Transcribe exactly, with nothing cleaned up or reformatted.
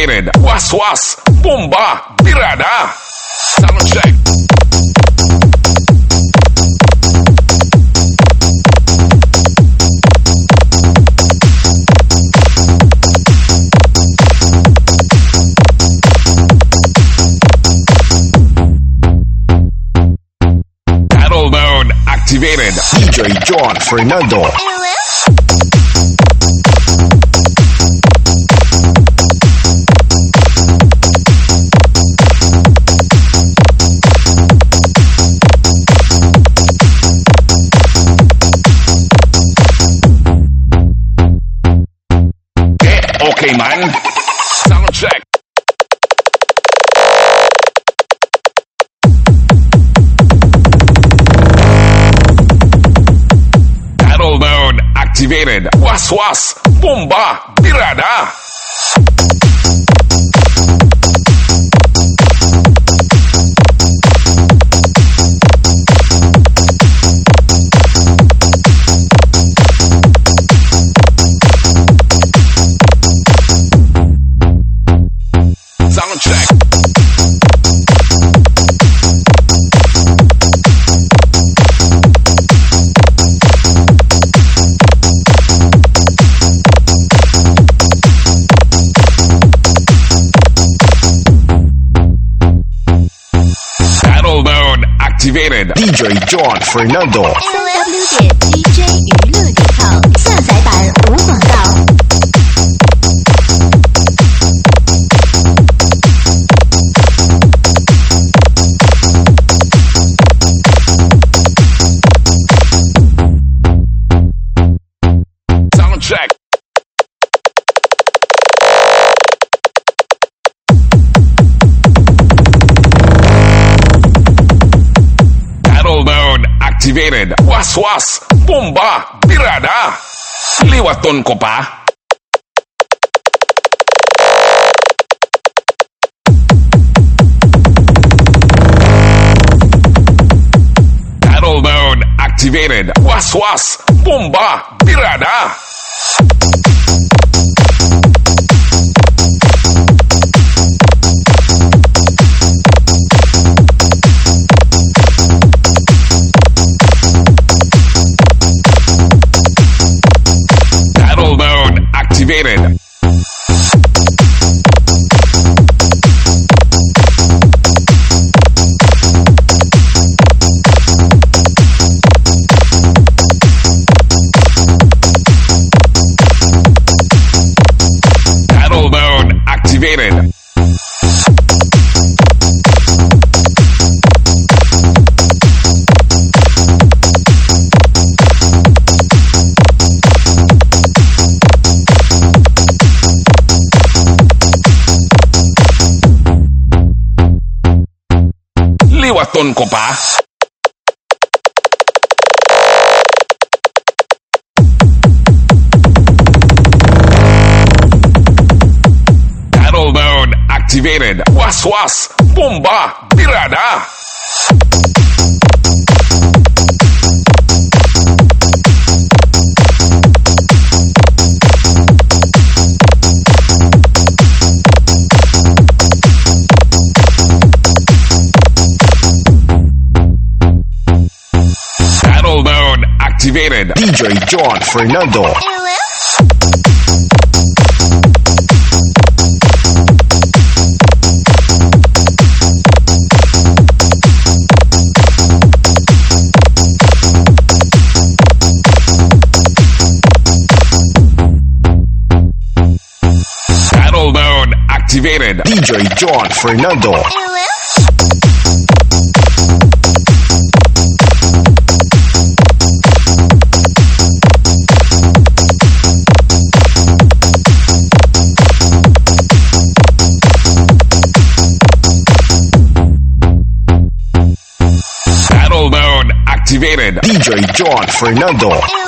activated. Was was bomba virada. Sound check. Battle mode activated. D J John Fernando. Okay, man. Sound check. Battle mode activated. Was was bomba virada. Sound check. Battle mode activated. D J John Fernando. 三 w 点 d j 娱乐点 com 下载版无广告。 Sound check. Battle mode activated. Was was bomba virada. Liwaton ko pa. Battle mode activated. Was was bomba virada. Battle mode activated. Battle mode activated. Liwaton ko pa. Battle mode activated. Was was bomba virada. Battle mode activated. D J John Fernando. Battle mode activated. D J John Fernando. Battle mode activated. D J John Fernando.